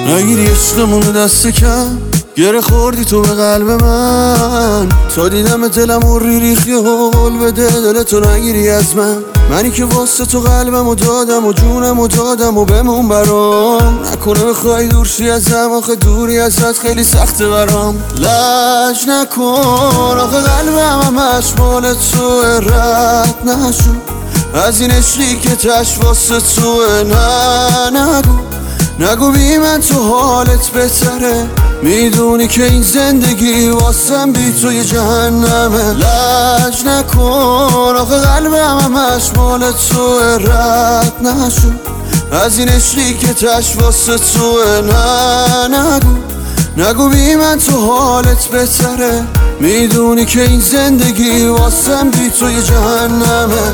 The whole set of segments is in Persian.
نگیری عشقمونو دست کم، گره خوردی تو به قلب من. تا دیدم دلمو ریخی و قول بده دلتو نگیری از من. منی که واسه تو قلبمو دادم و جونمو دادم و بمون برام. نکنه بخوای دور شی ازم، آخه دوری ازت خیلی سخته برام. لج نکن آخه قلبم همش مال توه، رد نشو از این عشقی که تش واسه توه. نگو بی من تو حالت بهتره، میدونی که این زندگی واسم بی تو یه جهنمه. لج نکن آخه قلبم همش مال توه، رد نشو از این عشقی که تش واسه توه. نگو بی من تو حالت بهتره، میدونی که این زندگی واسم بی تو یه جهنمه.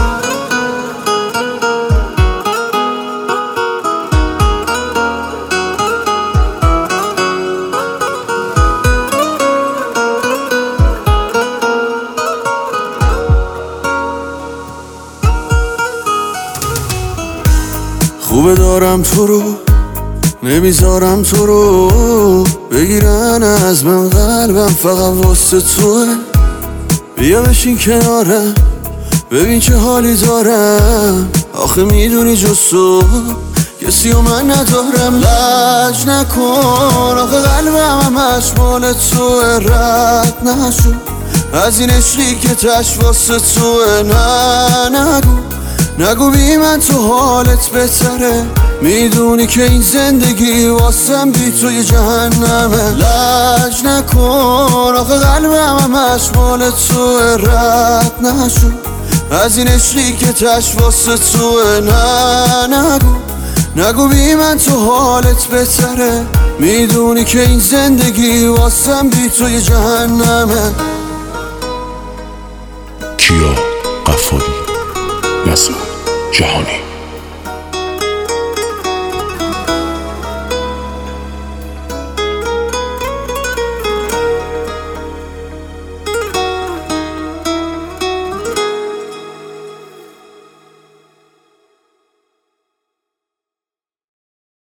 خوبه دارم تو رو، نمیذارم تو رو بگیرن از من، قلبم فقط واسه توه. بیا بشین کنارم ببین چه حالی دارم، آخه میدونی جز تو کسی و من ندارم. لج نکن آخه قلبم همش مال توه، رد نشو از این عشقی که تش واسه توه. نگو بی من تو حالت بهتره، میدونی که این زندگی واسم بی تو یه جهنمه. لج نکن آخه قلبم همش مال توه، رد نشو از این عشقی که تش واسه توه. نگو بی من تو حالت بهتره، میدونی که این زندگی واسم بی تو یه جهنمه. کیا قفاری، نظم جهانی.